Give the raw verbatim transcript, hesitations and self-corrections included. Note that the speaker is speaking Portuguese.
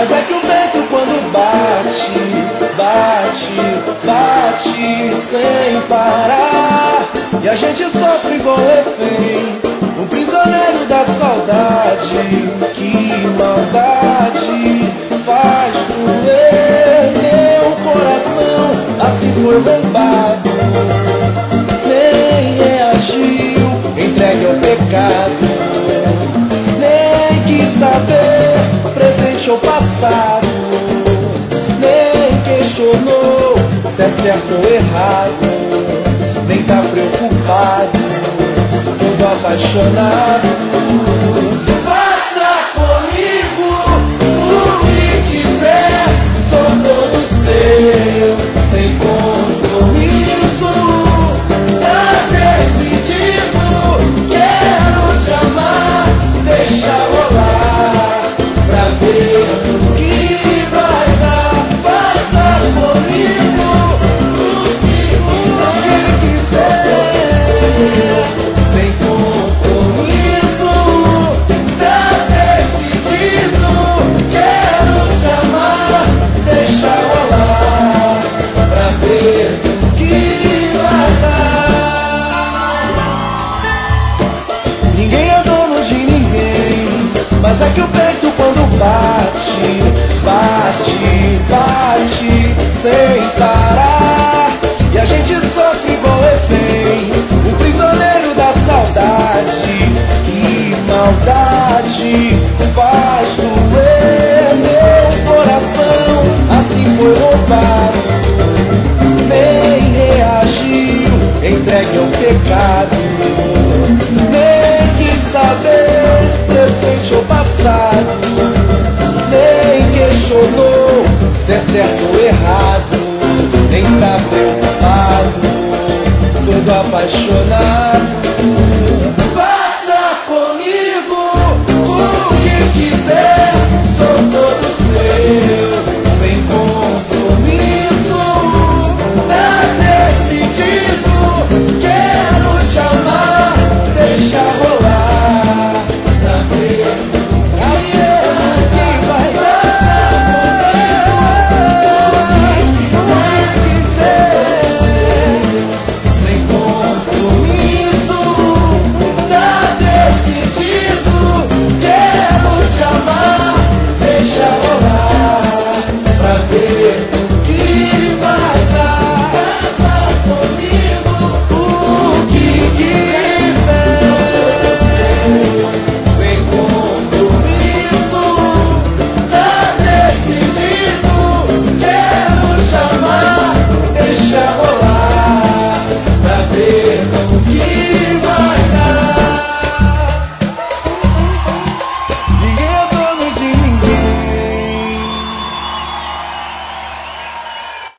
Mas é que o vento quando bate, bate, bate sem parar, e a gente sofre igual refém, um prisioneiro da saudade. Que maldade faz doer meu coração, assim foi roubado, nem reagiu, entregue ao pecado, nem quis saber presente ou passado, nem questionou se é certo ou errado, nem tá preocupado, todo apaixonado. Faça comigo o que quiser, sou todo seu, sem compromisso. Tá decidido, quero te amar, deixa rolar pra ver o que vai dar. Faça comigo o que quiser, sem compromisso. Tá decidido, quero te amar, deixa rolar pra ver o que vai dar. Ninguém é dono de ninguém, mas é que o peito quando bate, bate, bate sem parar, e a gente sofre igual refém, o prisioneiro da saudade. Que maldade faz doer meu coração, assim foi roubado, nem reagiu, entregue ao pecado, nem quis saber presente ou passado, nem questionou se é certo ou errado, nem tá preocupado, todo apaixonado.